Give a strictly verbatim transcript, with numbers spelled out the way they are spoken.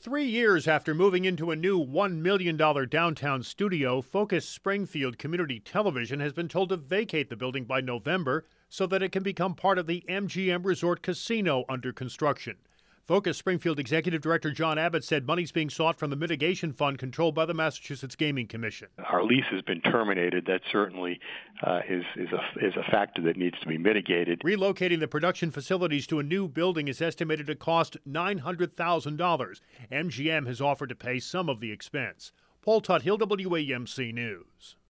Three years after moving into a new one million dollars downtown studio, Focus Springfield Community Television has been told to vacate the building by November so that it can become part of the M G M Resort Casino under construction. Focus Springfield Executive Director John Abbott said money's being sought from the mitigation fund controlled by the Massachusetts Gaming Commission. Our lease has been terminated. That certainly uh, is, is, a, is a factor that needs to be mitigated. Relocating the production facilities to a new building is estimated to cost nine hundred thousand dollars. M G M has offered to pay some of the expense. Paul Tuthill, W A M C News.